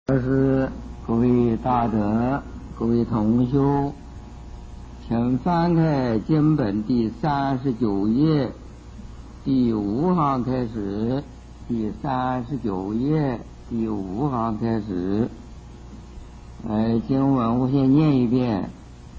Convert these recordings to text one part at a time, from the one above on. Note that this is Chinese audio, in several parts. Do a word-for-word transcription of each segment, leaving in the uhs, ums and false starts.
这是各位大德、各位同修，请翻开经本第三十九页第五行开始，第三十九页第五行开始。哎，经文我先念一遍：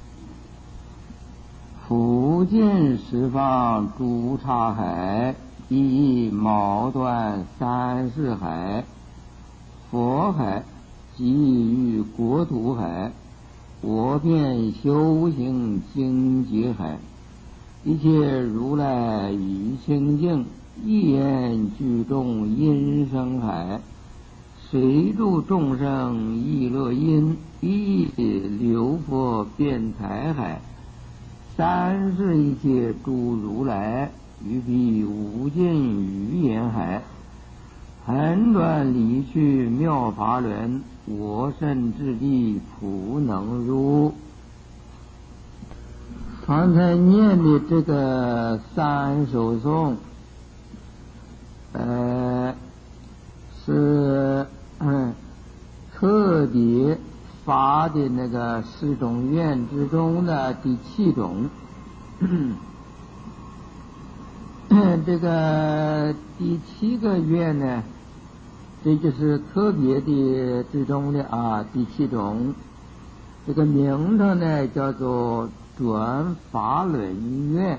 福尽十方诸刹海，一毛断三世海，佛海即于国土海，我遍修行经劫海，一切如来语清净，一言具众音声海，随助众生意乐音，一流佛辩才海，三世一切诸如来，于彼无尽语言海，横转离去妙法轮，我身智地普能入。刚才念的这个三首颂，呃，是嗯特别发的那个十种愿之中的第七种。这个第七个愿呢，这就是特别的之中的啊第七种，这个名称呢叫做转法轮愿。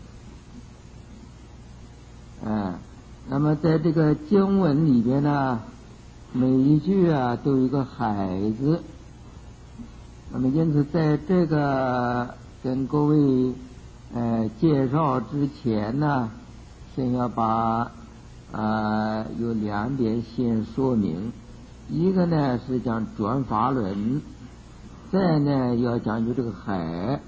嗯，那么在这个经文里边呢，每一句啊都有一个海字，那么因此在这个跟各位呃介绍之前呢，先要把呃有两点先说明。一个呢是讲转法轮，再呢要讲究这个海。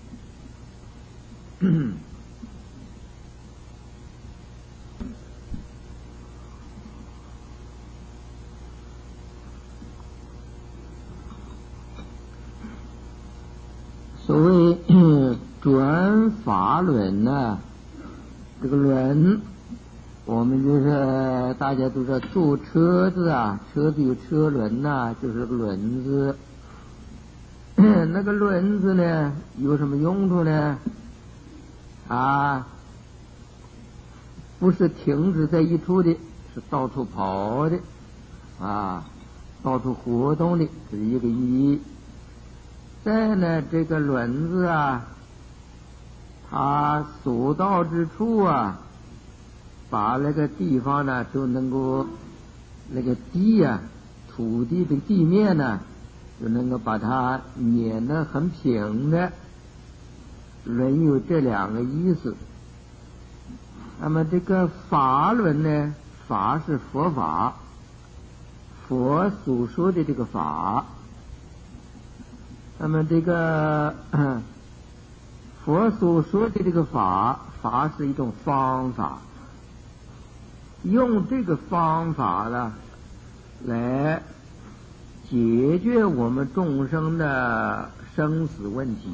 所谓转法轮呢，这个轮我们就是大家都知道，坐车子啊，车子有车轮呐、啊，就是个轮子。那个轮子呢有什么用处呢？啊，不是停止在一处的，是到处跑的啊，到处活动的，这是一个意义。再呢，这个轮子啊，它所到之处啊，把那个地方呢都能够，那个地啊，土地的地面呢，就能够把它碾得很平的。轮有这两个意思。那么这个法轮呢，法是佛法，佛所说的这个法。那么这个佛所说的这个法，法是一种方法，用这个方法呢来解决我们众生的生死问题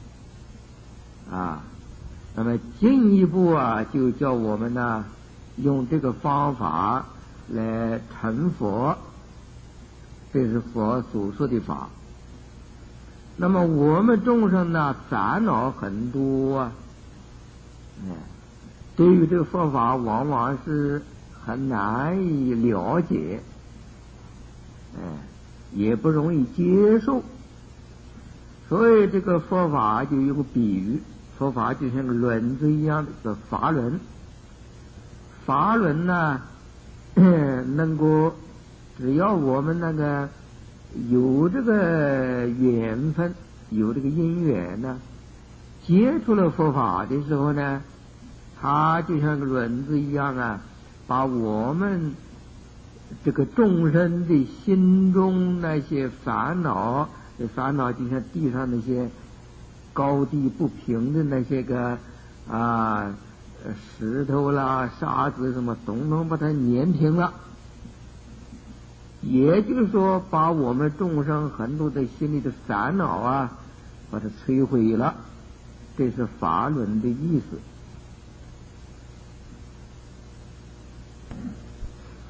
啊。那么进一步啊，就叫我们呢用这个方法来成佛，这是佛所说的法。那么我们众生呢，烦恼很多啊，嗯，对于这个佛法往往是很难以了解，嗯，也不容易接受。所以这个佛法就有个比喻，佛法就像个轮子一样的，叫法轮。法轮呢，能够只要我们那个有这个缘分，有这个因缘呢，接触了佛法的时候呢，它就像个轮子一样啊，把我们这个众生的心中那些烦恼，这烦恼就像地上那些高低不平的那些个啊石头啦、沙子什么，统统把它碾平了。也就是说，把我们众生很多的心里的烦恼啊，把它摧毁了，这是法轮的意思。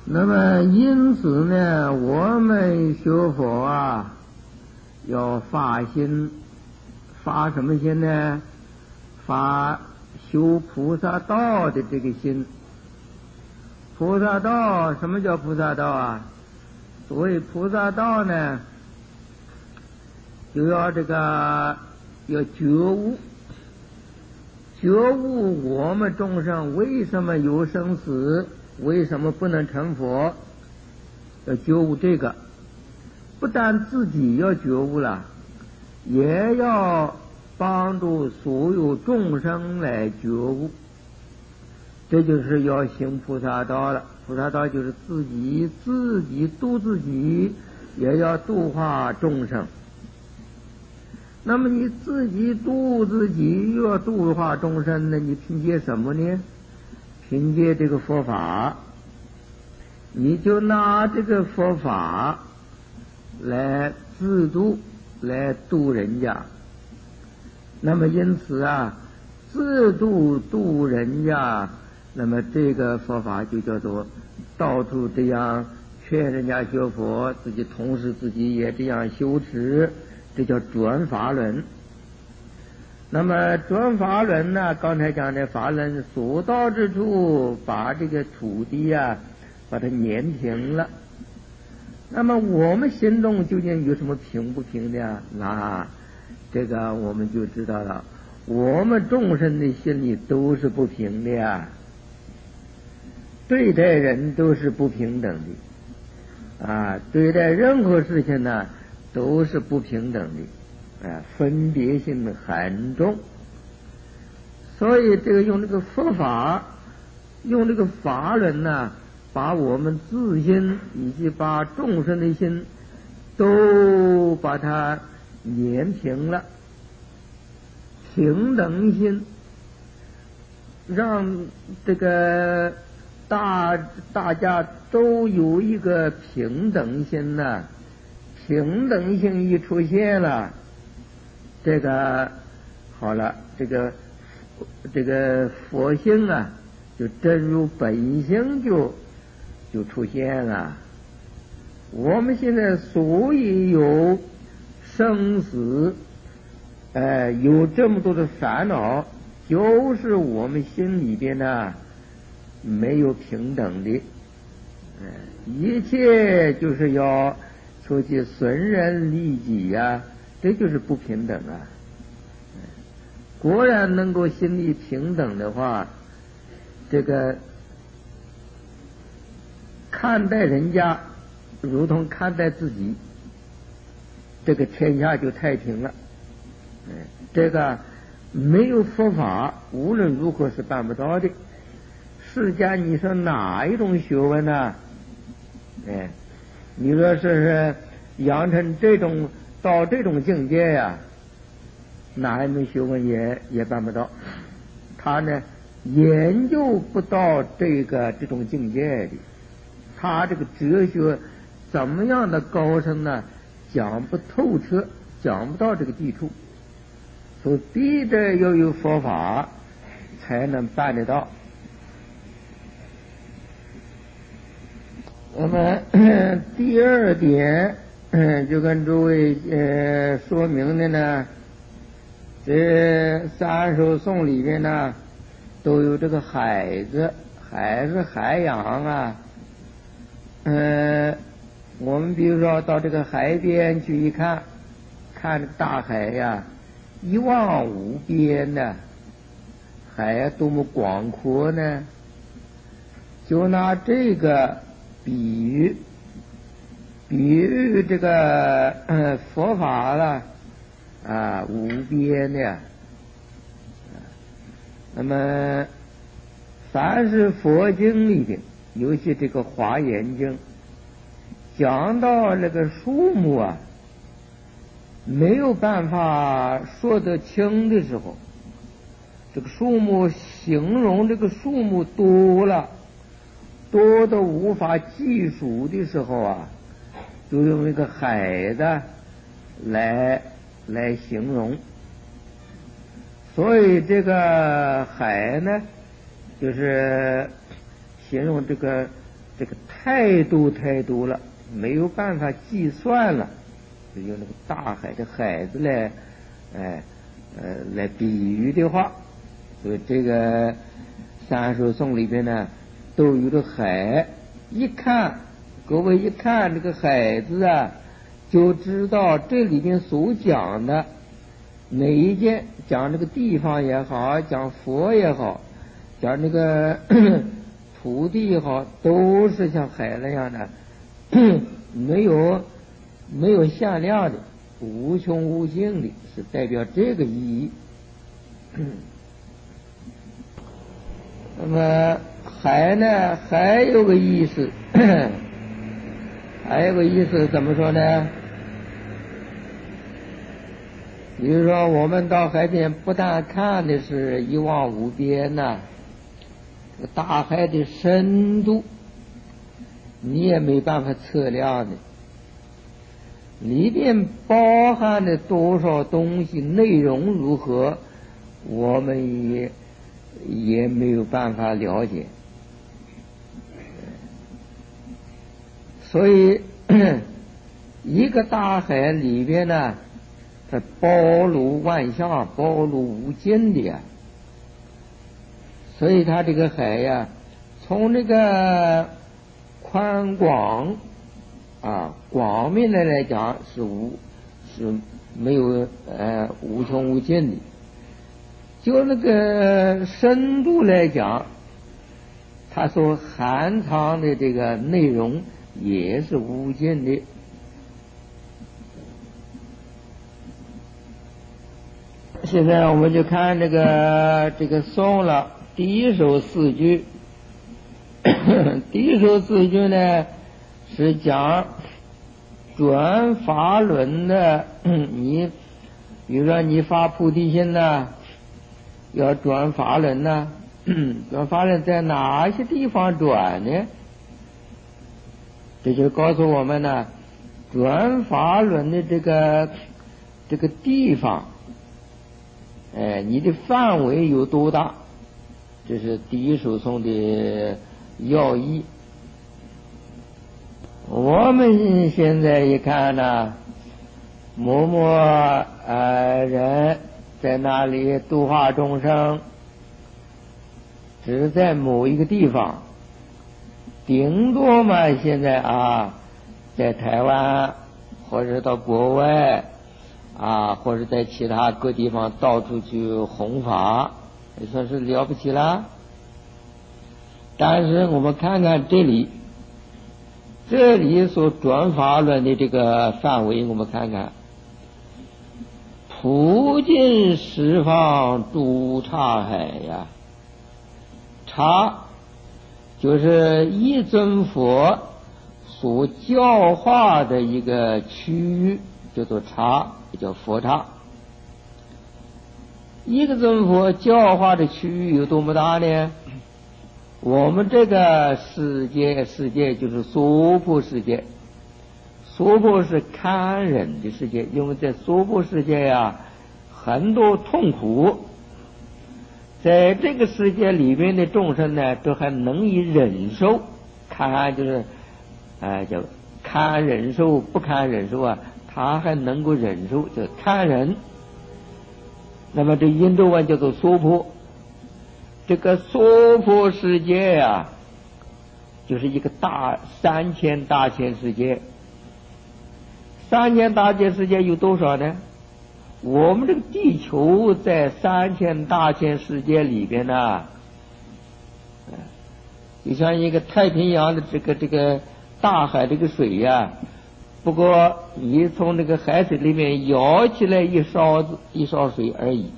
那么因此呢，我们学佛啊，要发心，发什么心呢？发修菩萨道的这个心。菩萨道，什么叫菩萨道啊？所谓菩萨道呢，就要这个要觉悟，觉悟我们众生为什么有生死，为什么不能成佛，要觉悟这个。不但自己要觉悟了，也要帮助所有众生来觉悟，这就是要行菩萨道了。菩萨道就是自己自己度自己，也要度化众生。那么你自己度自己，又要度化众生呢？你凭借什么呢？凭借这个佛法，你就拿这个佛法来自度，来度人家。那么因此啊，自度度人家，那么这个佛法就叫做到处这样劝人家学佛，自己同时自己也这样修持，这叫转法轮。那么转法轮呢，刚才讲的法轮所到之处，把这个土地啊把它碾平了。那么我们心中究竟有什么平不平的啊？那这个我们就知道了，我们众生的心里都是不平的呀，对待人都是不平等的啊，对待任何事情呢都是不平等的啊，分别心很重。所以这个用这个佛法，用这个法轮呢，把我们自心以及把众生的心都把它碾平了，平等心，让这个大大家都有一个平等心呢、啊。平等性一出现了，这个好了，这个这个佛性啊，就真如本性就就出现了。我们现在所以有生死，呃，有这么多的烦恼，就是我们心里边呢没有平等的，呃，一切就是要出去损人利己呀、啊，这就是不平等啊。果然能够心里平等的话，这个看待人家如同看待自己，这个天下就太平了。这个没有佛法，无论如何是办不到的。世间你说哪一种学问呢、啊？哎，你说是养成这种到这种境界呀、啊，哪一门学问也也办不到。他呢研究不到这个这种境界的，他这个哲学怎么样的高深呢？讲不透彻，讲不到这个地处，所以必得要有佛法才能办得到。那么第二点就跟诸位呃说明的呢，这三首颂里面呢都有这个海字，海是海洋啊。呃，我们比如说到这个海边去一看，看大海呀，一望无边的，海呀多么广阔呢？就拿这个比喻，比喻这个、呃、佛法了啊，无边的。那么凡是佛经里边，尤其这个华严经，讲到那个数目啊，没有办法说得清的时候，这个数目形容这个数目多了，多的无法计数的时候啊，就用一个海的来来形容。所以这个海呢，就是形容这个这个太多太多了，没有办法计算了，就用那个大海的海字来，哎呃来比喻的话，所以这个三首颂里边呢都有的海，一看各位一看这个海字啊，就知道这里边所讲的哪一件，讲这个地方也好，讲佛也好，讲那个土地也好，都是像海那样的，没有没有限量的，无穷无尽的，是代表这个意义。那么海呢，还有个意思，还有个意思怎么说呢？比如说我们到海边，不但看的是一望无边呐、啊，这个大海的深度你也没办法测量的，里边包含的多少东西，内容如何，我们也也没有办法了解。所以一个大海里边呢，它包罗万象，包罗无尽的呀。所以它这个海呀，从这个宽广啊广面的来讲是无是没有呃无穷无尽的，就那个深度来讲，它所含藏的这个内容也是无尽的。现在我们就看这个这个颂了，第一首四句，第一首四句呢是讲转法轮的，你比如说你发菩提心呢，要转法轮呢，转法轮在哪些地方转呢？这就告诉我们呢，转法轮的这个这个地方，哎，你的范围有多大？这是第一首颂的要义。我们现在一看呢，某某呃人在那里度化众生，只在某一个地方，顶多嘛现在啊，在台湾或者到国外啊，或者在其他各地方到处去弘法，也算是了不起了。但是我们看看这里，这里所转法轮的这个范围，我们看看，普尽十方诸刹海呀，刹就是一尊佛所教化的一个区域，叫做刹，也叫佛刹。一个尊佛教化的区域有多么大呢？我们这个世界，世界就是娑婆世界，娑婆是堪忍的世界，因为在娑婆世界呀，很多痛苦，在这个世界里面的众生呢，都还能以忍受，堪就是哎、呃、叫堪忍受，不堪忍受啊，他还能够忍受，叫堪忍。那么这印度文叫做娑婆。这个娑婆世界呀、啊，就是一个大三千大千世界。三千大千世界有多少呢？我们这个地球在三千大千世界里边呢，就像一个太平洋的这个这个大海这个水呀、啊，不过你从这个海水里面舀起来一勺子一勺水而已。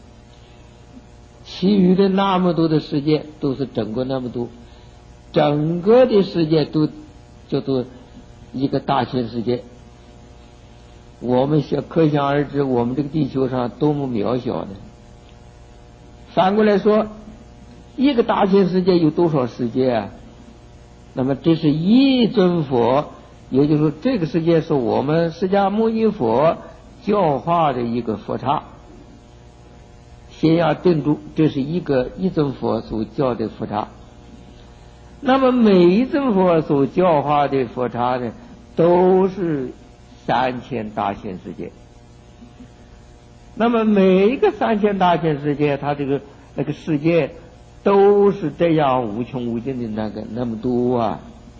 其余的那么多的世界都是整个那么多，整个的世界都叫做一个大千世界。我们想可想而知，我们这个地球上多么渺小呢？反过来说，一个大千世界有多少世界啊？那么这是一尊佛，也就是说，这个世界是我们释迦牟尼佛教化的一个佛刹。先要定住，这是一个一尊佛所教的佛刹。 那么每一尊佛所教化的佛刹呢，都是三千大千世界。那么每一个三千大千世界，它这个那个世界都是这样无穷无尽的那个那么多啊。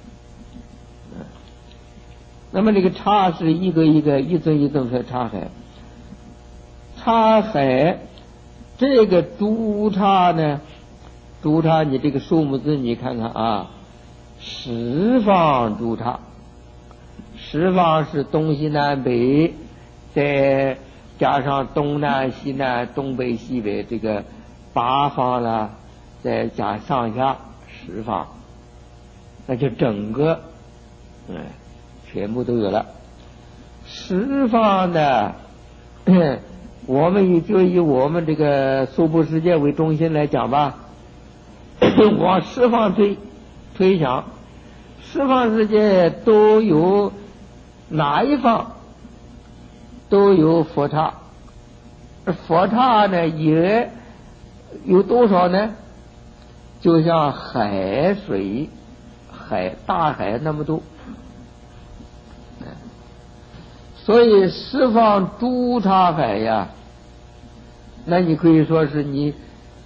那么这个刹是一个一个一尊一尊的刹海，刹海这个诸刹呢，诸刹你这个数目字你看看啊，十方诸刹，十方是东西南北，再加上东南西南东北西北这个八方了，再加上下十方，那就整个嗯全部都有了。十方的我们就以我们这个娑婆世界为中心来讲吧，往十方推推想，十方世界都有哪一方都有佛刹，佛刹呢也有多少呢？就像海水海大海那么多，所以十方诸刹海呀，那你可以说是你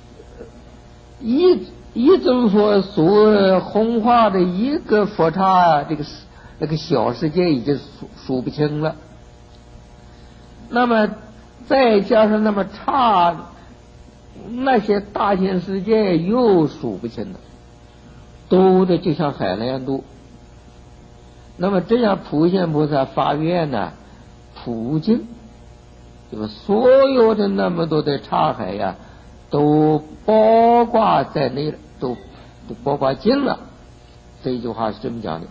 一一尊佛所弘化的一个佛刹，这个那个小世界已经数数不清了。那么再加上那么差那些大千世界又数不清了，多的就像海那样多。那么这样普贤菩萨发愿呢，普尽，对吧？所有的那么多的刹海呀，都包括在内了，都都包括尽了。这一句话是这么讲的。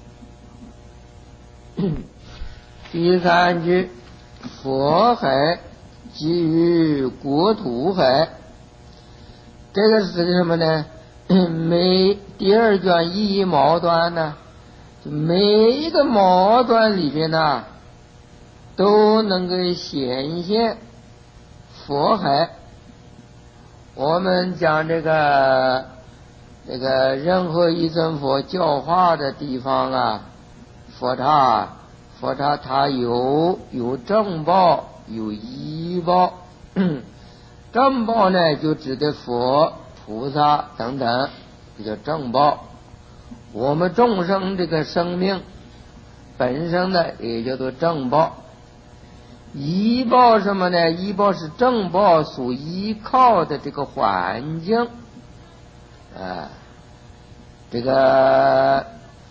第三句，佛海基于国土海，这个是什么呢？每第二卷一毛端呢，每一个毛端里边呢，都能够显现佛海。我们讲这个这个任何一尊佛教化的地方啊，佛刹佛刹它有有正报有依报。正报呢就指的佛菩萨等等，这叫正报。我们众生这个生命本身的也叫做正报。依报什么呢？依报是正报所依靠的这个环境啊，这个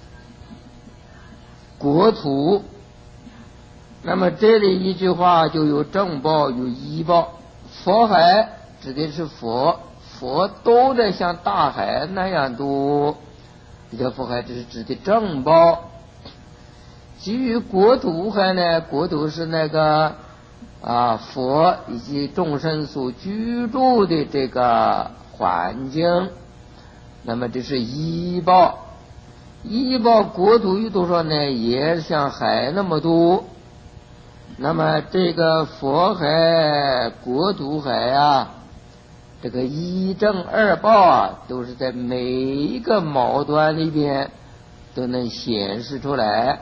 国土。那么这里一句话就有正报有依报。佛海指的是佛，佛多的像大海那样多，这叫佛海，这是指的正报。基于国土海呢，国土是那个啊佛以及众生所居住的这个环境，那么这是依报。依报国土有多少呢？也像海那么多。那么这个佛海国土海啊，这个一正二报啊，都是在每一个毛端里边都能显示出来。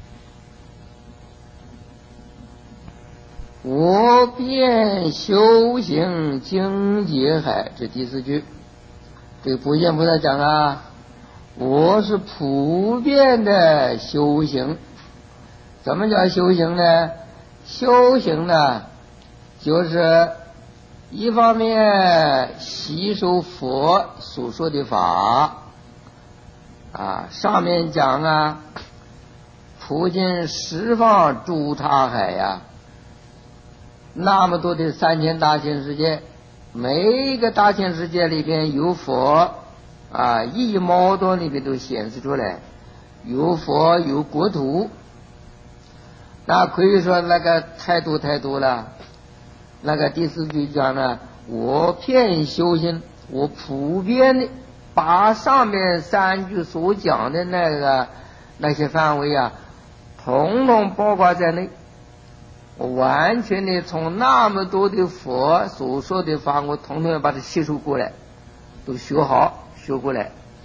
我遍修行经劫海，这第四句。这个普贤菩萨讲啊，我是普遍的修行。怎么叫修行呢？修行呢，就是一方面吸收佛所说的法啊，上面讲啊，普尽十方诸刹海呀，那么多的三千大千世界，每一个大千世界里边有佛啊，一毛多里边都显示出来，有佛有国土。那可以说那个太多太多了。那个第四句讲呢，我遍修行，我普遍的把上面三句所讲的那个那些范围啊，统统包括在内。我完全的从那么多的佛所说的法，我统统要把它吸收过来，都学好学过来，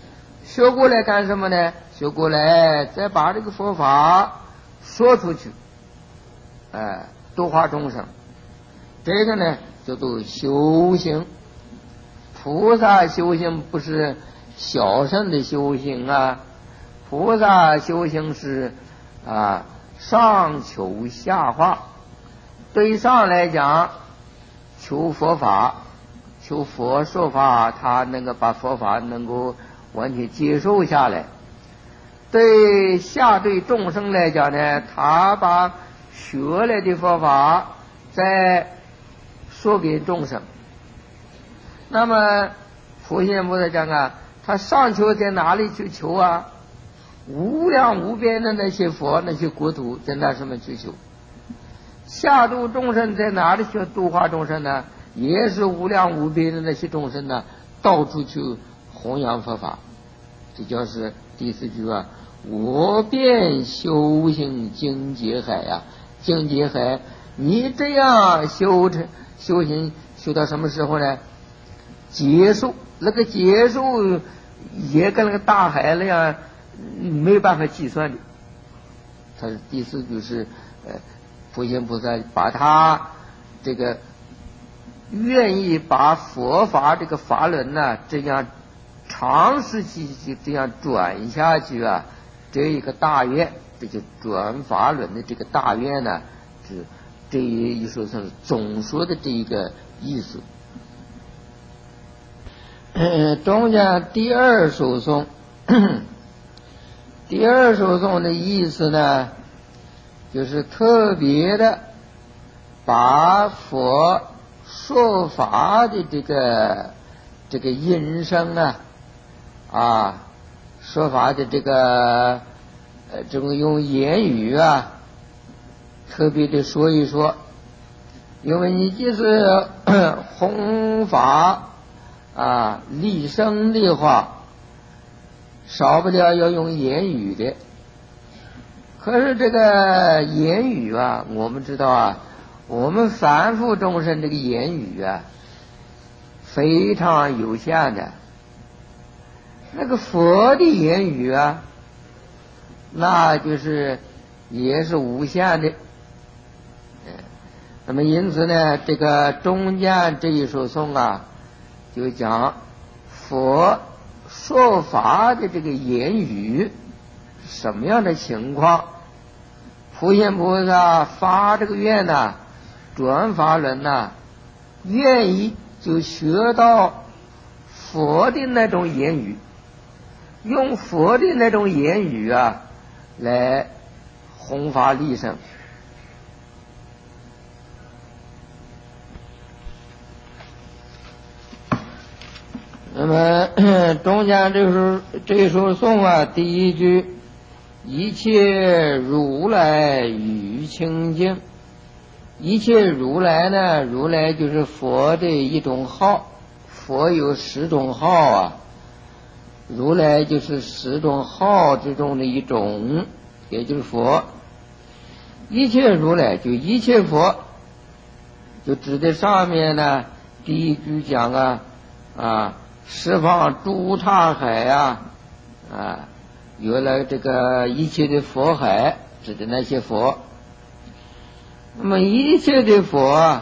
学过来干什么呢？学过来再把这个佛法说出去，哎，度化众生。这个呢叫做修行。菩萨修行不是小乘的修行啊，菩萨修行是啊上求下化。对上来讲，求佛法，求佛说法，他能够把佛法能够完全接受下来。对下对众生来讲呢，他把学来的佛法再说给众生。那么普贤菩萨讲啊，他上求在哪里去求啊？无量无边的那些佛，那些国土在那什么去求？下度众生在哪里去度化众生呢？也是无量无边的那些众生呢，到处去弘扬佛法。这就是第四句啊，我便修行境界海呀、啊，境界海，你这样修成修行修到什么时候呢？结束，那个结束也跟那个大海那样没有办法计算的。他是第四句是呃，普贤菩萨把他这个愿意把佛法这个法轮呢、啊，这样长时期这样转下去啊，这一个大愿，这就转法轮的这个大愿呢，是这一说是总说的这一个意思。呃，中间第二首颂，第二首颂的意思呢，就是特别的把佛说法的这个这个音声啊啊，说法的这个呃这种用言语啊，特别的说一说，因为你即使弘法啊立声的话，少不了要用言语的。可是这个言语啊，我们知道啊，我们凡夫众生这个言语啊，非常有限的。那个佛的言语啊，那就是也是无限的。那么因此呢，这个中间这一首颂啊，就讲佛说法的这个言语什么样的情况。普贤菩萨发这个愿呐，转法轮呐，愿意就学到佛的那种言语，用佛的那种言语啊来弘法利生。那么中间这首这首颂啊，第一句，一切如来语清净。一切如来呢，如来就是佛的一种号，佛有十种号啊，如来就是十种号之中的一种，也就是佛。一切如来就一切佛，就指的上面呢第一句讲啊啊十方诸刹海啊啊，有了这个一切的佛海，指的那些佛。那么一切的佛，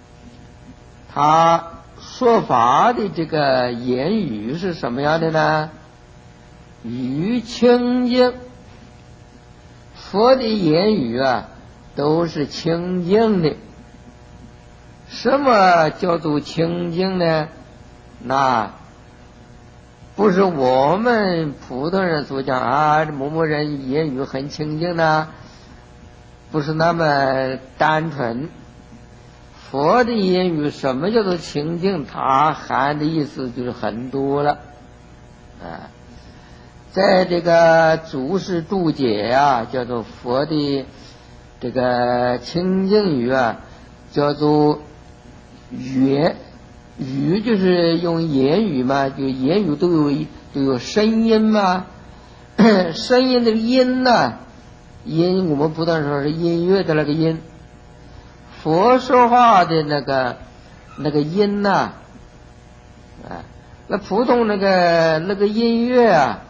他说法的这个言语是什么样的呢？语清净。佛的言语啊都是清净的。什么叫做清净呢？那不是我们普通人所讲啊，某某人言语很清净呢，不是那么单纯。佛的言语什么叫做清净？它含的意思就是很多了啊。在这个注释注解啊，叫做佛的这个清净语啊，叫做语。语就是用言语嘛，就言语都有都有声音嘛，声音的音呢、啊，音我们不但说是音乐的那个音，佛说话的那个那个音呐、啊，啊，那普通那个那个音乐啊，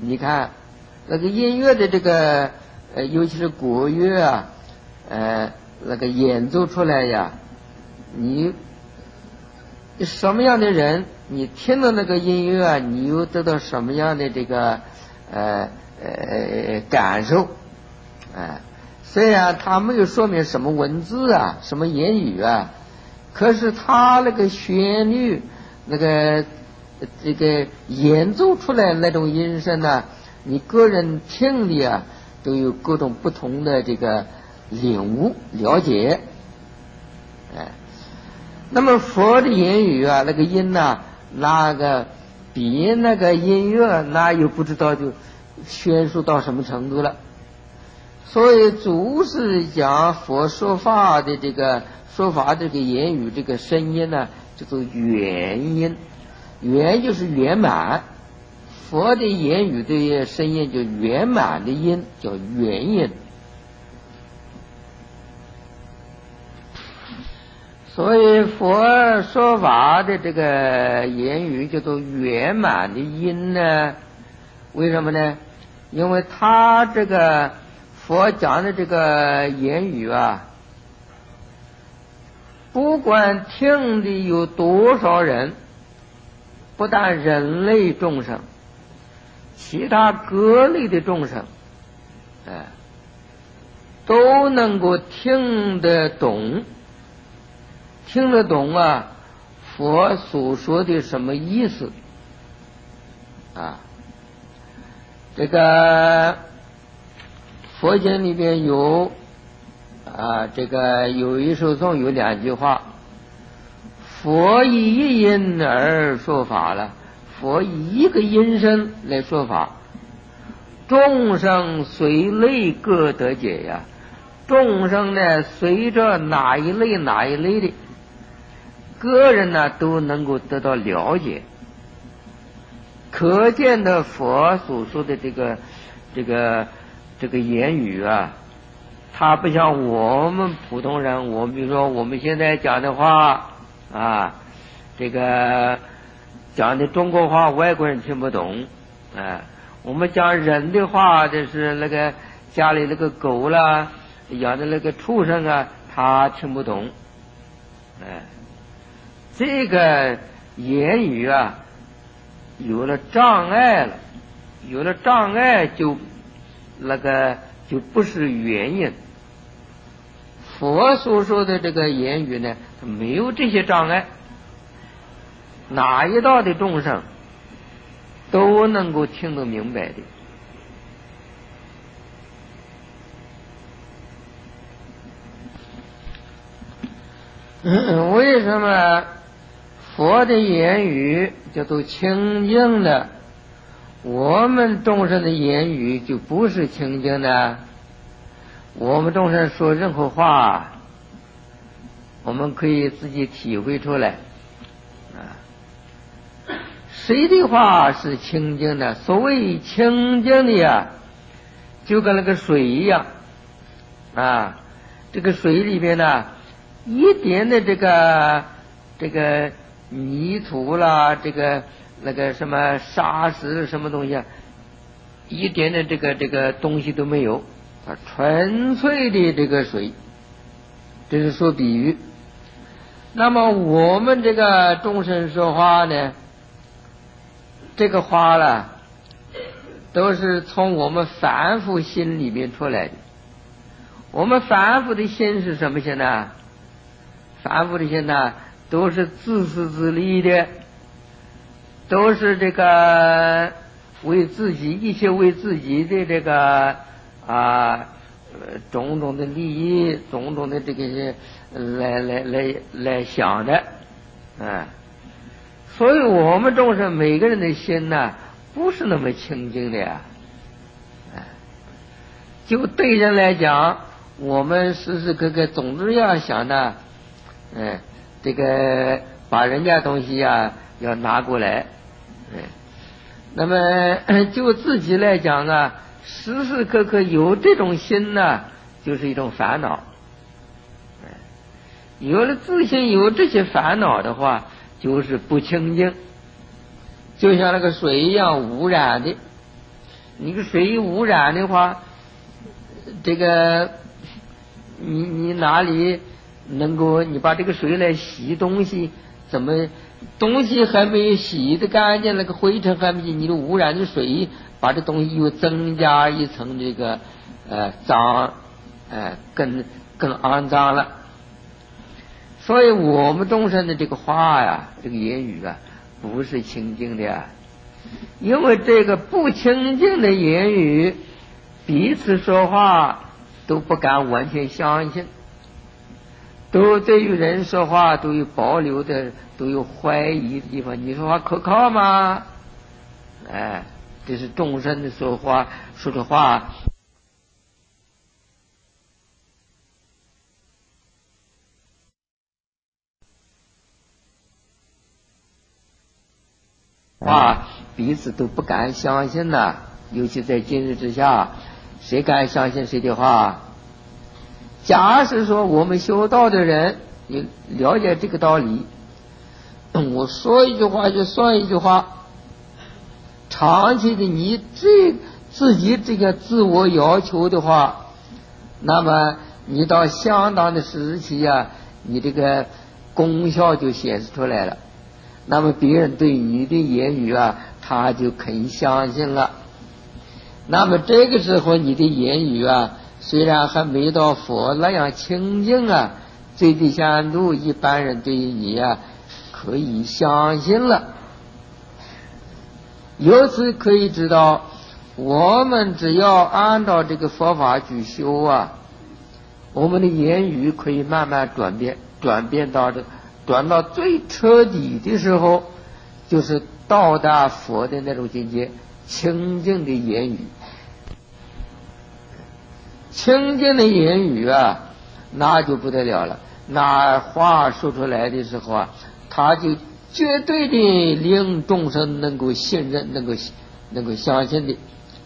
你看那个音乐的这个呃，尤其是国乐啊，呃，那个演奏出来呀，你什么样的人，你听了那个音乐啊，你又得到什么样的这个呃呃感受？哎，虽然他没有说明什么文字啊，什么言语啊，可是他那个旋律，那个这个演奏出来那种音声呢，你个人听的啊，都有各种不同的这个领悟了解。哎，那么佛的言语啊，那个音呐，那个比那个音乐那又不知道就悬殊到什么程度了。所以祖师讲佛说法的这个说法这个言语这个声音呢，叫做圆音，圆就是圆满，佛的言语的声音就圆满的音叫圆音。所以佛说法的这个言语叫做圆满的音呢，为什么呢？因为他这个佛讲的这个言语啊，不管听的有多少人，不但人类众生，其他各类的众生，哎，都能够听得懂。听得懂啊，佛所说的什么意思啊？这个佛经里边有啊，这个有一首颂有两句话：佛以一音而说法了，佛以一个音声来说法，众生随类各得解呀。众生呢，随着哪一类哪一类的。个人呢都能够得到了解，可见的佛所说的这个这个这个言语啊，它不像我们普通人，我们比如说我们现在讲的话啊，这个讲的中国话外国人听不懂啊，我们讲人的话，就是那个家里那个狗啦，养的那个畜生啊，他听不懂，哎。这个言语啊，有了障碍了，有了障碍就那个就不是原因。佛所说的这个言语呢，它没有这些障碍，哪一道的众生都能够听得明白的。嗯，为什么佛的言语叫做清净的，我们众生的言语就不是清净的？我们众生说任何话，我们可以自己体会出来啊。谁的话是清净的？所谓清净的呀，就跟那个水一样啊。这个水里边呢，一点的这个这个泥土啦，这个那个什么沙石什么东西啊，一点的这个这个东西都没有，啊，纯粹的这个水，这是说比喻。那么我们这个众生说话呢，这个话了，都是从我们凡夫心里面出来的。我们凡夫的心是什么心呢？凡夫的心呢，都是自私自利的，都是这个为自己，一切为自己的这个啊种种的利益，种种的这个来来来来想的，啊，所以我们众生每个人的心呢，不是那么清净的呀。就对人来讲，我们时时刻刻总是要想呢，嗯，这个把人家东西啊要拿过来，嗯，那么就自己来讲啊，时时刻刻有这种心呢，就是一种烦恼。有了自信有这些烦恼的话，就是不清净，就像那个水一样污染的。 你个水污染的话，这个你你哪里能够你把这个水来洗东西，怎么东西还没有洗得干净，那个灰尘还没洗，你的污染的水把这东西又增加一层这个呃脏，呃更更肮脏了。所以我们众生的这个话呀，这个言语啊，不是清净的呀。因为这个不清净的言语，彼此说话都不敢完全相信，都对于人说话都有保留的，都有怀疑的地方。你说话可靠吗？哎，这是众生的说话说的话。话彼此都不敢相信呐，尤其在今日之下，谁敢相信谁的话？假使说我们修道的人也了解这个道理，我说一句话就算一句话，长期的你这自己这个自我要求的话，那么你到相当的时期啊，你这个功效就显示出来了。那么别人对你的言语啊，他就肯相信了。那么这个时候你的言语啊，虽然还没到佛那样清净啊，最低限度一般人对于你啊可以相信了。由此可以知道，我们只要按照这个佛法去修啊，我们的言语可以慢慢转变，转变到这转到最彻底的时候，就是到达佛的那种境界，清净的言语。清净的言语啊，那就不得了了。那话说出来的时候啊，他就绝对的令众生能够信任，能够能够相信的。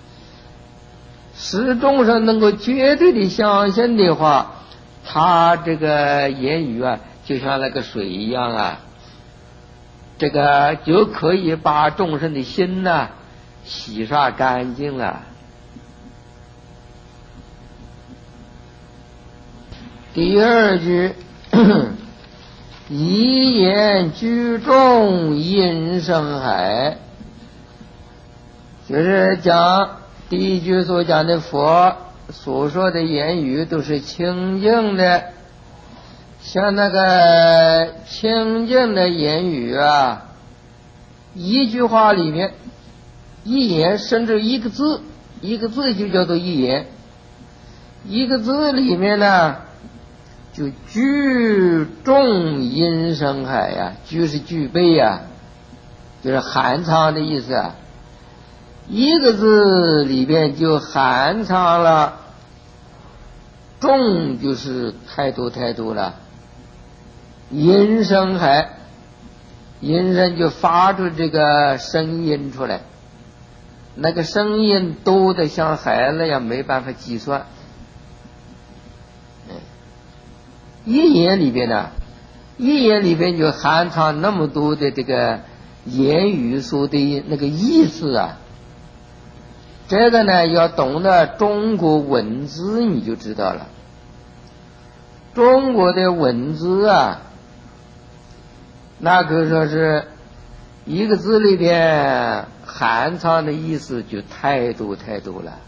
使众生能够绝对的相信的话，他这个言语啊，就像那个水一样啊，这个就可以把众生的心呐、啊、洗刷干净了。第二句，以言居众因生海，就是讲第一句所讲的佛所说的言语都是清净的。像那个清净的言语啊，一句话里面一言，甚至一个字，一个字就叫做一言。一个字里面呢，就具众因生海呀、啊，具是具备呀、啊，就是含藏的意思啊。一个字里边就含藏了众，就是太多太多了。音声海，音声就发出这个声音出来，那个声音多得像海那样没办法计算。一言里边呢，一言里边就含藏那么多的这个言语说的那个意思啊。这个呢，要懂得中国文字你就知道了。中国的文字啊，那可以说是一个字里边含藏的意思就太多太多了。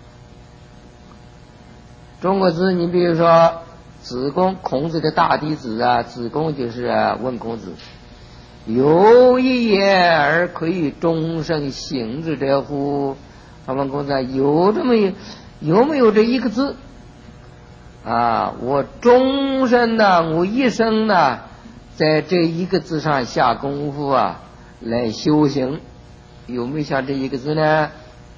中国字，你比如说子贡，孔子的大弟子啊，子贡就是问孔子：有一言而可以终生行之者乎？他问孔子：有这么有没有这一个字啊？我终身呢，我一生呢，在这一个字上下功夫啊，来修行，有没有像这一个字呢？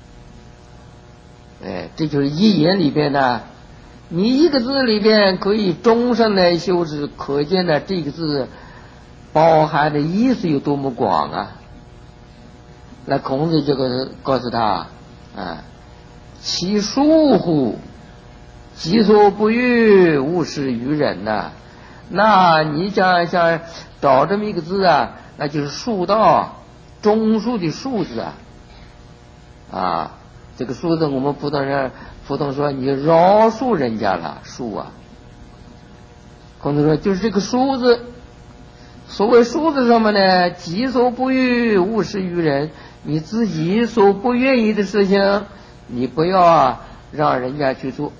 哎，这就是一言里边呢，你一个字里边可以终身来修持，可见的这个字包含的意思有多么广啊！那孔子就告诉他啊，其恕乎？己所不欲，勿施于人呐、啊。那你想想找这么一个字啊，那就是恕道，中恕的恕字啊，啊， 这个树子我们普通人普通说你饶恕人家了，恕啊。孔子说就是这个恕字，所谓恕字什么呢？己所不欲，勿施于人。你自己所不愿意的事情，你不要啊让人家去做。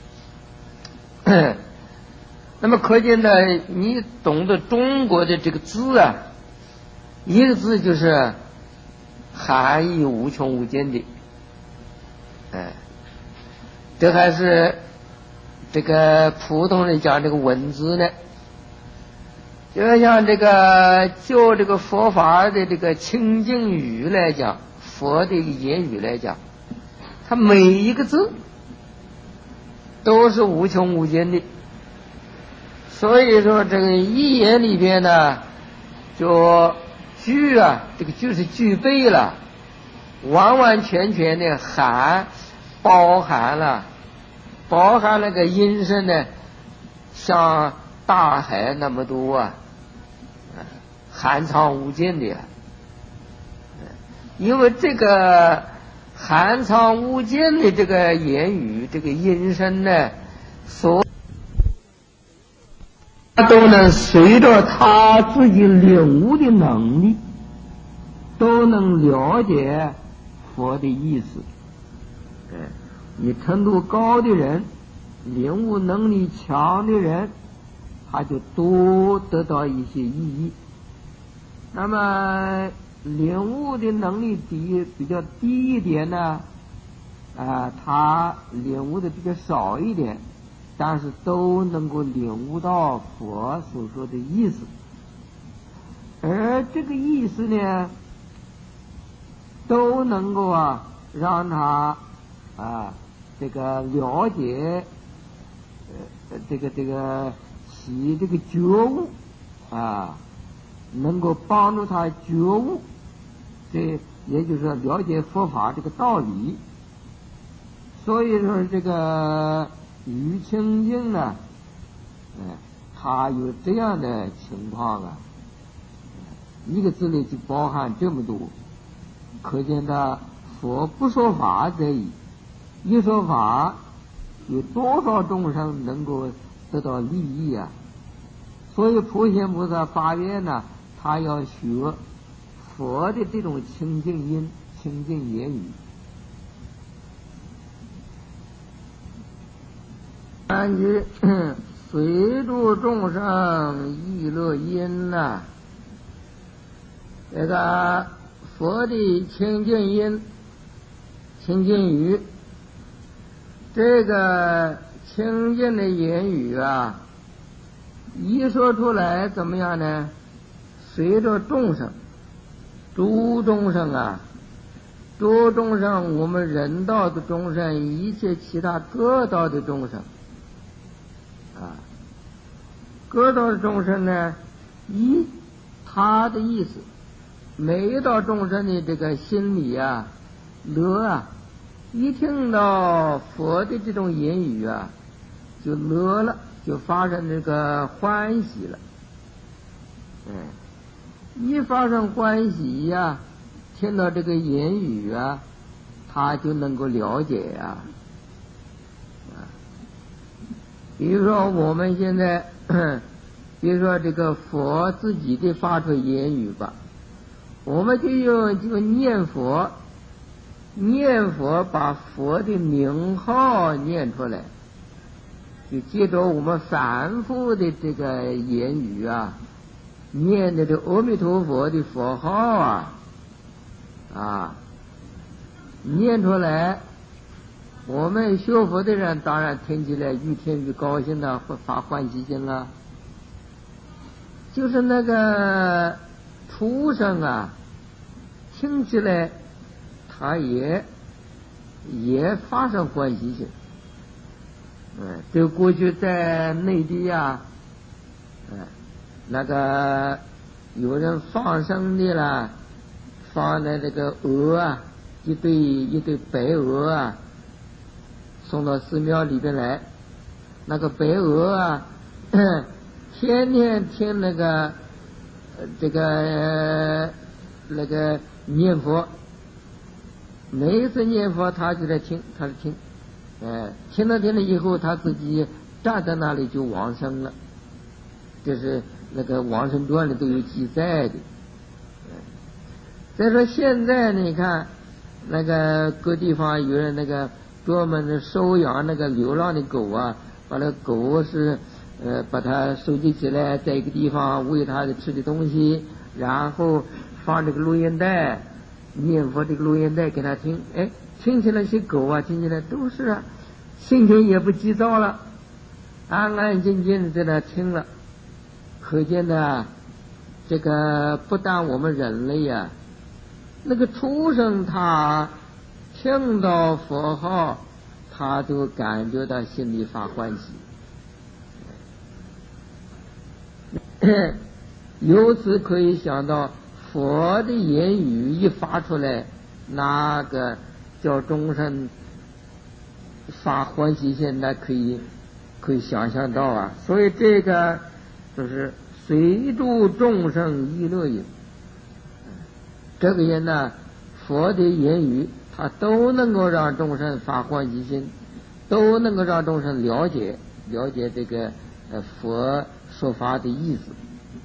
那么可见呢，你懂得中国的这个字啊，一个字就是含义无穷无尽的，哎，这还是这个普通人讲这个文字呢。就像这个就这个佛法的这个清净语来讲，佛的言语来讲，它每一个字都是无穷无尽的。所以说这个一言里边呢，就具啊，这个就是具备了，完完全全的含包含了，包含了个音声呢，像大海那么多啊，含藏无尽的。因为这个含藏无尽的这个言语，这个音声呢，所都能随着他自己领悟的能力，都能了解佛的意思。哎，你程度高的人，领悟能力强的人，他就多得到一些意义。那么领悟的能力低比较低一点呢，啊，他领悟的比较少一点，但是都能够领悟到佛所说的意思。而这个意思呢，都能够啊让他啊这个了解，呃这个这个起这个觉悟啊，能够帮助他觉悟，这也就是说了解佛法这个道理。所以说这个于清净呢，哎，他有这样的情况啊，一个字里就包含这么多，可见他佛不说法则已，一说法有多少众生能够得到利益啊。所以普贤菩萨发愿呢，他要学佛的这种清净音、清净言语。三句随诸众生意乐音呐、啊，这个佛的清净音、清净语，这个清净的言语啊，一说出来怎么样呢？随着众生，诸众生啊，诸众生，我们人道的众生，一切其他各道的众生啊，各道的众生呢，一他的意思，每一道众生的这个心里啊，乐啊，一听到佛的这种言语啊，就乐了，就发生这个欢喜了。嗯，一发生欢喜呀、啊，听到这个言语啊，他就能够了解呀、啊。比如说我们现在，比如说这个佛自己的发出言语吧，我们就用就念佛，念佛把佛的名号念出来，就借着我们反复的这个言语啊，念的这阿弥陀佛的佛号啊，啊，念出来。我们学佛的人当然听起来愈听愈高兴了，会发欢喜心了。就是那个畜生啊，听起来他也也发生欢喜心。嗯，这过去在内地啊，嗯，那个有人放生的啦，放的这个鹅啊，一对一对白鹅啊，送到寺庙里边来，那个白鹅啊，天天听那个这个、呃、那个念佛， 每一次念佛他就在听，他在听，哎，听了听了以后，他自己站在那里就往生了，这是那个往生传里都有记载的。再说现在你看那个各地方有人那个专门的收养那个流浪的狗啊，把那个狗是呃把它收集起来，在一个地方喂它的吃的东西，然后放这个录音带，念佛这个录音带给他听，哎，听起来些狗啊，听起来都是啊，心情也不急躁了，安安静静的在那听了，可见呢，这个不但我们人类呀、啊，那个畜生他听到佛号，他都感觉到心里发欢喜。由此可以想到，佛的言语一发出来，那个叫众生发欢喜心，那可以可以想象到啊。所以这个就是随度众生娱乐也。这个人呢，佛的言语他都能够让众生发欢喜心，都能够让众生了解了解这个呃佛说法的意思。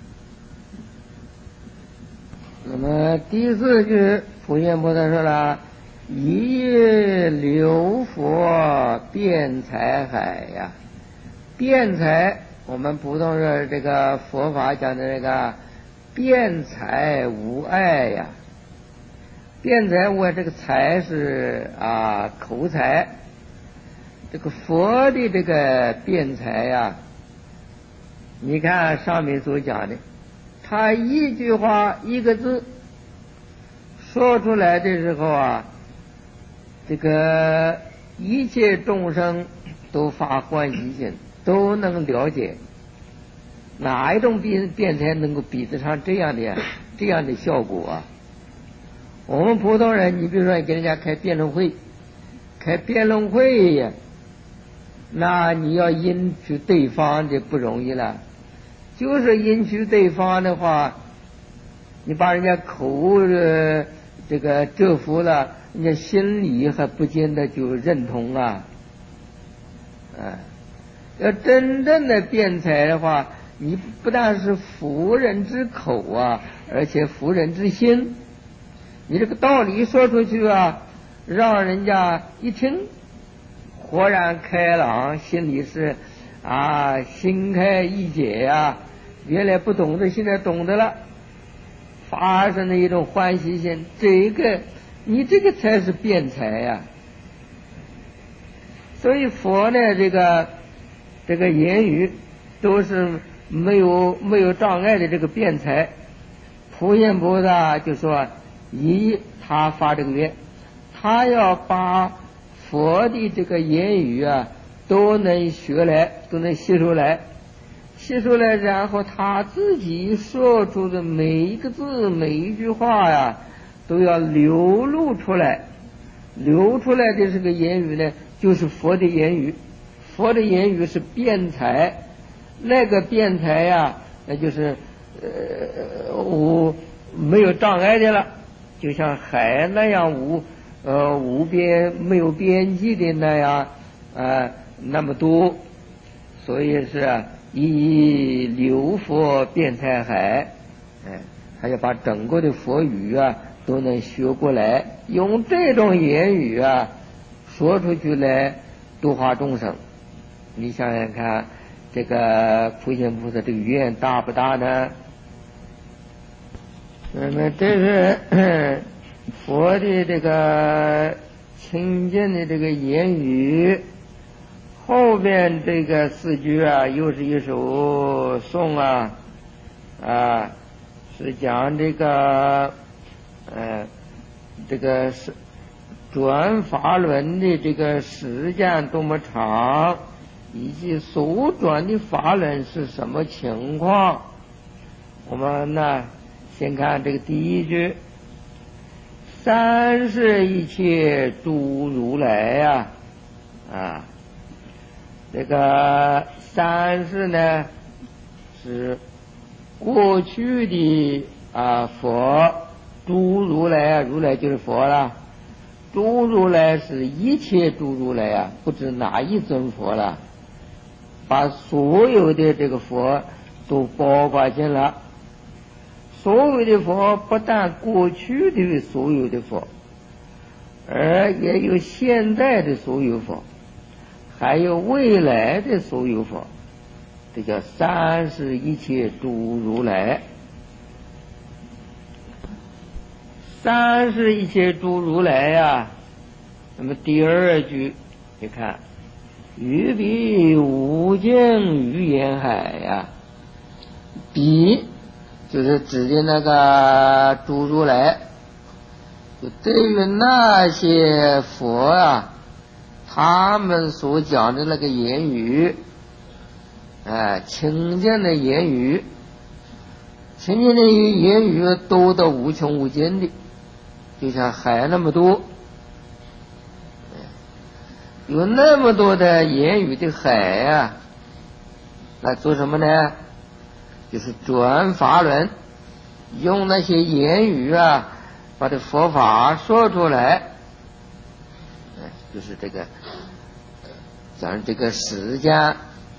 那么第四句普贤菩萨说了，一叶流佛辩才海呀，辩才我们普通人这个佛法讲的这个辩才无碍呀，辩才无碍，这个才是啊口才，这个佛的这个辩才呀，你看上面所讲的，他一句话一个字说出来的时候啊，这个一切众生都发欢喜心，都能了解。哪一种辩辩才能够比得上这样的这样的效果啊？我们普通人，你比如说给人家开辩论会，开辩论会呀，那你要引取对方就不容易了。就是引取对方的话，你把人家口呃这个折服了，人家心里还不见得就认同啊。啊，要真正的辩才的话，你不但是服人之口啊，而且服人之心。你这个道理说出去啊，让人家一听豁然开朗，心里是啊心开意解呀、啊，原来不懂的现在懂得了，发生的一种欢喜心，这个你这个才是辩才呀、啊。所以佛呢，这个这个言语都是没有没有障碍的这个辩才。普贤菩萨就说，以他发这个愿，他要把佛的这个言语啊都能学来，都能吸收来，吸收来，然后他自己说出的每一个字每一句话呀都要流露出来，流出来的这个言语呢就是佛的言语，佛的言语是辩才，那个辩才呀那就是呃无没有障碍的了，就像海那样无呃无边没有边际的那样啊、呃、那么多，所以是以流佛辩才海，哎，还要把整个的佛语啊都能学过来，用这种言语啊说出去来度化众生。你想想看，这个普贤菩萨这个愿大不大呢？那么这是佛的这个清净的这个言语。后边这个四句啊，又是一首颂啊，啊，是讲这个呃这个是转法轮的这个时间多么长，以及所转的法轮是什么情况。我们呢先看这个第一句，三世一切诸如来呀、啊，啊，这个三世呢是过去的啊佛，诸如来啊，如来就是佛了， 诸如来是一切诸如来啊，不知哪一尊佛了，把所有的这个佛都包括进了。所有的佛不但过去的所有的佛，而也有现在的所有佛，还有未来的所有佛，这叫三世一切诸如来。三世一切诸如来呀、啊，那么第二句你看，于彼无尽于沿海呀、啊，彼就是指的那个诸如来，就对于那些佛啊，他们所讲的那个言语，哎，清净的言语，清净的言语多得无穷无尽的，就像海那么多，有那么多的言语的海啊，那做什么呢？就是转法轮，用那些言语啊，把这佛法说出来，就是这个讲这个时间。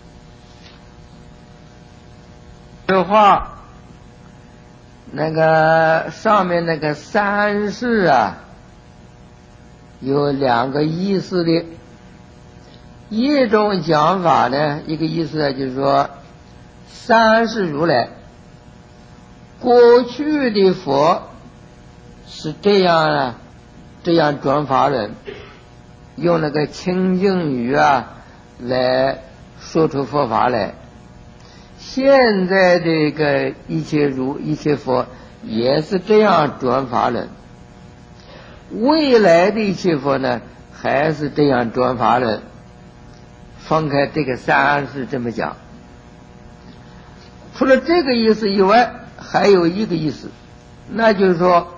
这话那个上面那个三世啊，有两个意思的。一种讲法呢，一个意思呢，就是说三世如来过去的佛是这样啊，这样转法轮，用那个清净语啊来说出佛法来。现在这个一切如一切佛也是这样转法轮，未来的一切佛呢还是这样转法轮。放开这个三世这么讲，除了这个意思以外，还有一个意思，那就是说，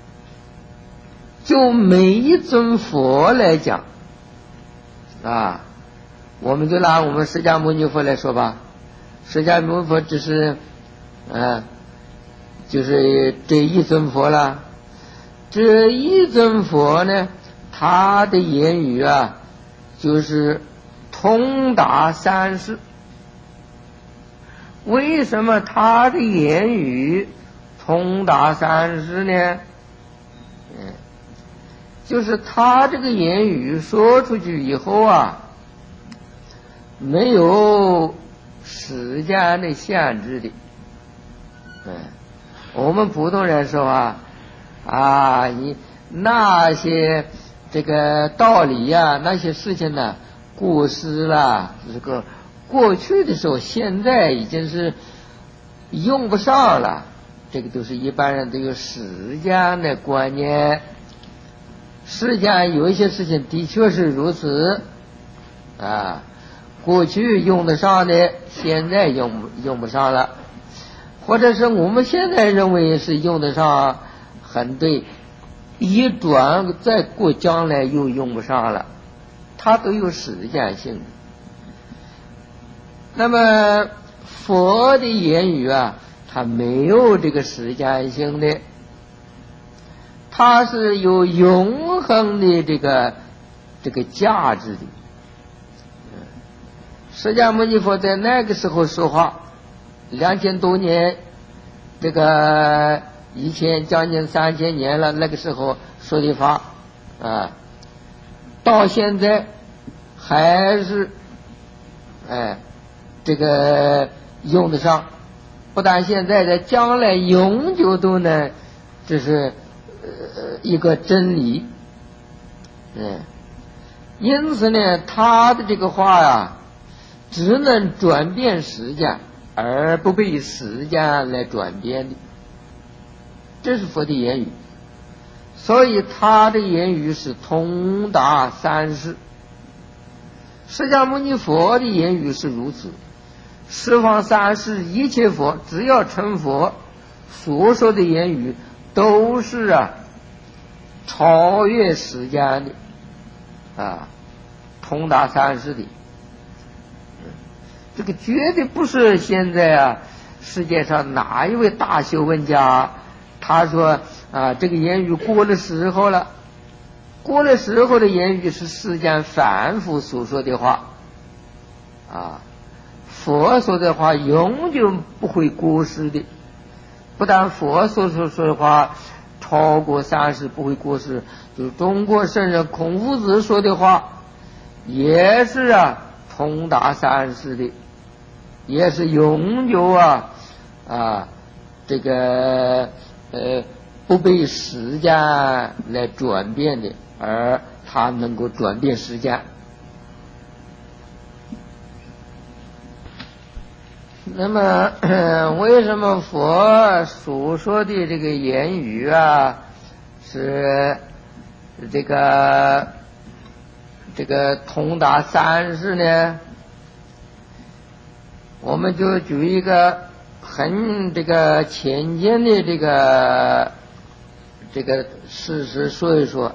就每一尊佛来讲啊，我们就拿我们释迦牟尼佛来说吧，释迦牟尼佛只是啊，就是这一尊佛了。这一尊佛呢，他的言语啊，就是通达三世。为什么他的言语通达三世呢？嗯，就是他这个言语说出去以后啊，没有时间的限制的。嗯，我们普通人说啊，啊，你那些这个道理呀、啊，那些事情呢，过失了，这个过去的时候，现在已经是用不上了。这个都是一般人都有时间的观念。世间有一些事情的确是如此啊，过去用得上的，现在用用不上了，或者是我们现在认为是用得上，很对，一转再过将来又用不上了，它都有时间性的。那么佛的言语啊，它没有这个时间性的，它是有永恒的这个这个价值的。释迦牟尼佛在那个时候说话，两千多年，这个以前将近三千年了，那个时候说的法啊，到现在还是哎这个用得上，不但现在的，将来永久都能，这是呃一个真理。嗯，因此呢，他的这个话呀，只能转变时间，而不被时间来转变的。这是佛的言语，所以他的言语是通达三世。释迦牟尼佛的言语是如此，十方三世一切佛只要成佛，所说的言语都是啊超越时间的啊，通达三世的。这个绝对不是现在啊世界上哪一位大学问家他说啊这个言语过了时候了， 过了时候的言语是世间反复所说的话啊，佛说的话永久不会过时的。不但佛所说的话超过三世不会过时，就中国圣人孔夫子说的话也是啊通达三世的，也是永久啊啊这个呃不被时间来转变的，而它能够转变时间。那么为什么佛所说的这个言语啊是这个这个通达三世呢？我们就举一个很这个浅见的这个这个事实说一说。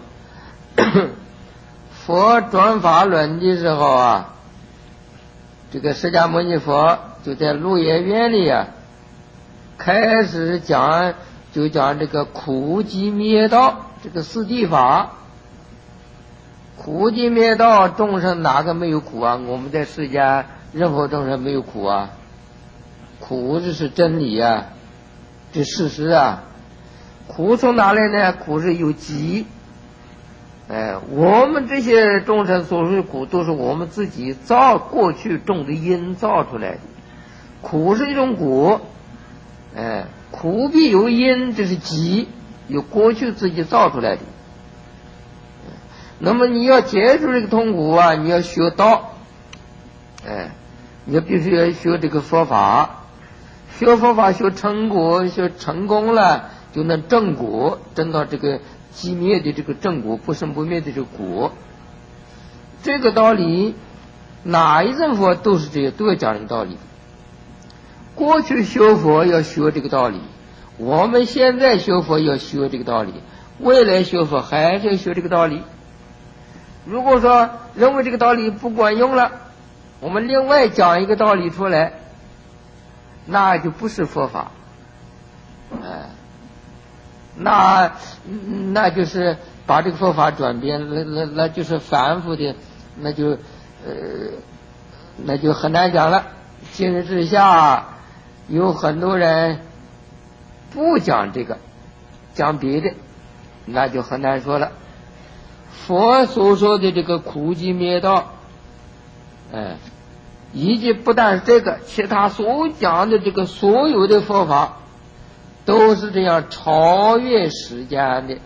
佛转法轮的时候啊，这个释迦牟尼佛就在鹿野苑里啊，开始讲就讲这个苦集灭道这个四谛法。苦集灭道，众生哪个没有苦啊？我们在世间任何众生没有苦啊？苦这是真理啊，这事实啊。苦从哪来呢？苦是有集。哎，我们这些众生所受的苦都是我们自己造过去种的因造出来的。苦是一种果，哎，苦必有因，这是集，有过去自己造出来的。那么你要解除这个痛苦啊，你要学道，哎，你必须要学这个佛法，学佛法学成果，学成功了就能正果，证到这个寂灭的这个正果，不生不灭的这个果。这个道理哪一尊佛都是这个，都要讲这个道理。过去学佛要学这个道理，我们现在学佛要学这个道理，未来学佛还是要学这个道理。如果说认为这个道理不管用了，我们另外讲一个道理出来，那就不是佛法，哎，那那就是把这个佛法转变，那那那就是反复的，那就呃那就很难讲了。今日之下有很多人不讲这个，讲别的，那就很难说了。佛所说的这个苦集灭道，哎，以及不但是这个，其他所讲的这个所有的佛法，都是这样超越时间的。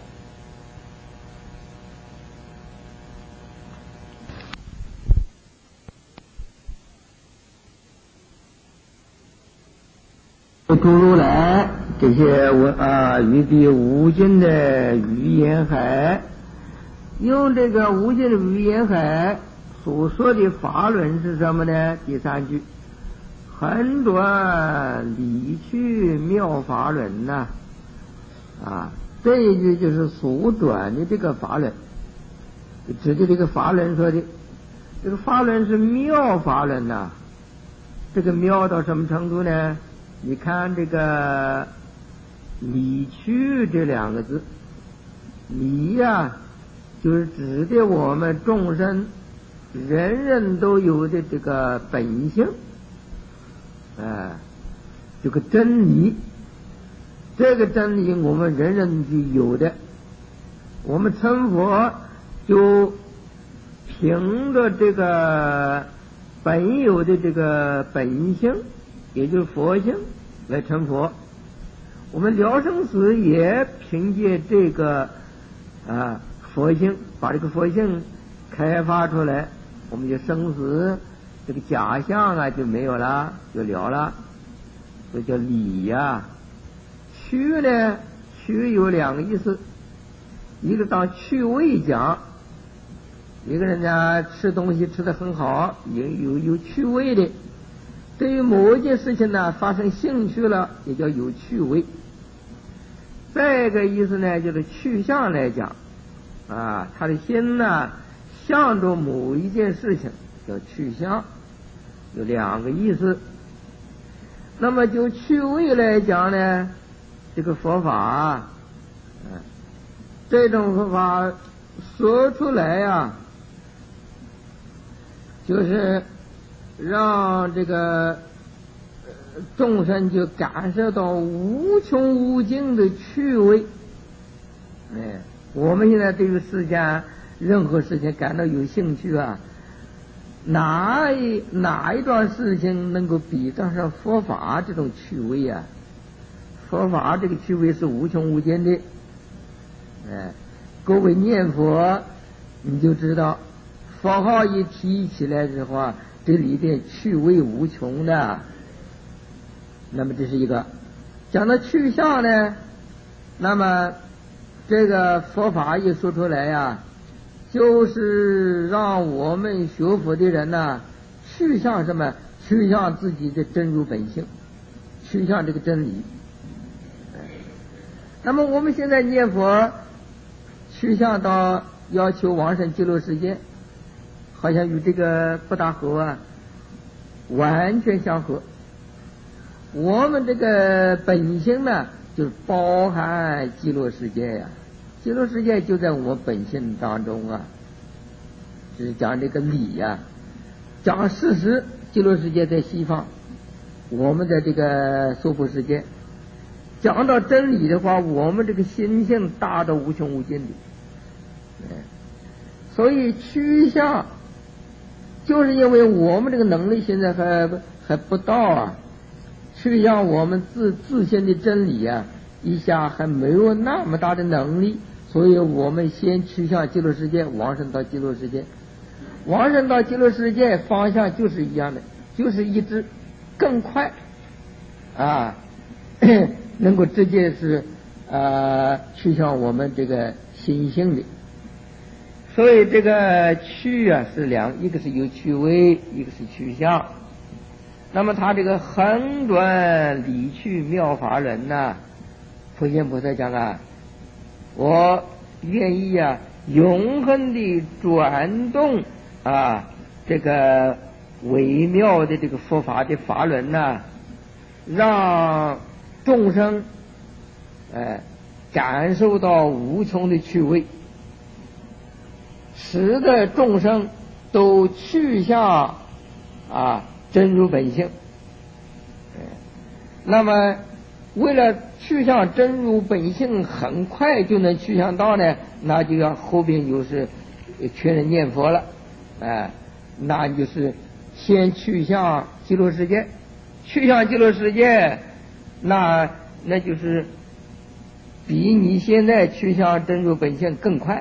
诸如来这些文啊，与比无尽的语言海。用这个无尽的语言海所说的法论是什么呢？第三句，很短理趣妙法论呐、啊，啊，这一句就是所转的这个法论，指的这个法论说的，这个法论是妙法论呐、啊，这个妙到什么程度呢？你看这个理趣这两个字，理呀、啊。就是指的我们众生人人都有的这个本性，哎，这个真理，这个真理我们人人就有的。我们成佛就凭着这个本有的这个本性，也就是佛性来成佛。我们了生死也凭借这个啊佛性，把这个佛性开发出来，我们就生死这个假象啊就没有了，就了了。这叫理呀、啊。趣呢，趣有两个意思，一个当趣味讲，一个人家吃东西吃得很好，有有有趣味的，对于某一件事情呢发生兴趣了，也叫有趣味。再一个意思呢，就是趣向来讲。啊，他的心呢向着某一件事情叫去向，有两个意思。那么就趣味来讲呢，这个佛法啊，这种佛法说出来呀，就是让这个众生就感受到无穷无尽的趣味。哎，我们现在对于世间任何事情感到有兴趣啊，哪一哪一桩事情能够比得上佛法这种趣味啊？佛法这个趣味是无穷无尽的。哎，各位念佛，你就知道佛号一提起来的话，这里边趣味无穷的。那么这是一个。讲到去向呢，那么这个佛法一说出来呀、啊，就是让我们学佛的人呢、啊，去向什么？去向自己的真如本性，去向这个真理。那么我们现在念佛，去向到要求往生极乐世界，好像与这个不大合啊，完全相合。我们这个本性呢，就包含极乐世界呀、啊，极乐世界就在我本性当中啊。是讲这个理呀、啊，讲事实，极乐世界在西方，我们在这个娑婆世界。讲到真理的话，我们这个心性大到无穷无尽的，所以趋向就是因为我们这个能力现在还还不到啊，趋向我们自自身的真理啊，一下还没有那么大的能力，所以我们先趋向极乐世界，往生到极乐世界，往生到极乐世界方向就是一样的，就是一直更快啊。能够直接是呃趋向我们这个心性的，所以这个趣啊是两，一个是有趣味，一个是趋向。那么他这个横转理趣妙法轮呐、啊，普贤菩萨讲啊，我愿意啊永恒地转动啊这个微妙的这个佛法的法轮呐、啊，让众生，哎，感受到无穷的趣味，使得众生都去向啊真如本性。那么，为了去向真如本性，很快就能去向到呢，那就要后边就是全人念佛了，哎，那就是先去向极乐世界，去向极乐世界。那那就是比你现在趋向真如本性更快。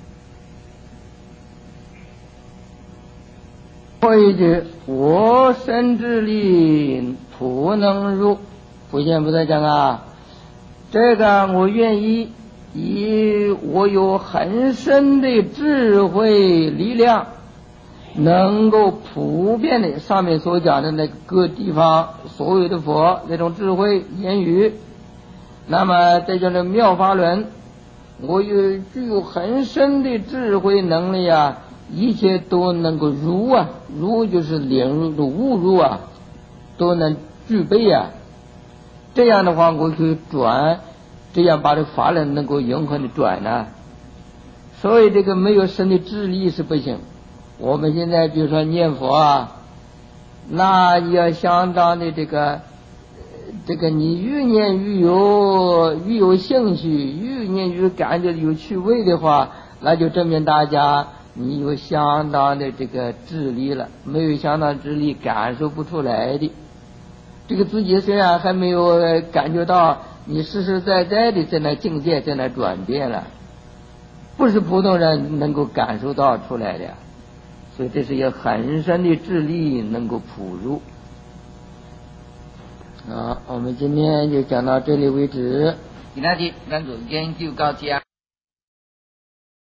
后一句，我身之力普能入，普贤菩萨讲啊，这个我愿意以我有很深的智慧力量，能够普遍的上面所讲的那个地方所有的佛那种智慧言语，那么在这个妙法轮，我有具有很深的智慧能力啊，一切都能够入啊，入就是领入悟入啊，都能具备啊。这样的话，我可以转，这样把这法轮能够永恒的转呢、啊。所以这个没有深的智力是不行。我们现在比如说念佛啊，那要相当的这个这个你愈念愈有愈有兴趣，愈念愈感觉有趣味的话，那就证明大家你有相当的这个智力了。没有相当智力感受不出来的，这个自己虽然还没有感觉到，你实实在在的在那境界在那转变了，不是普通人能够感受到出来的。所以这是一个很深的智力能够普入。好，我们今天就讲到这里为止。 今天的咱就研究到这。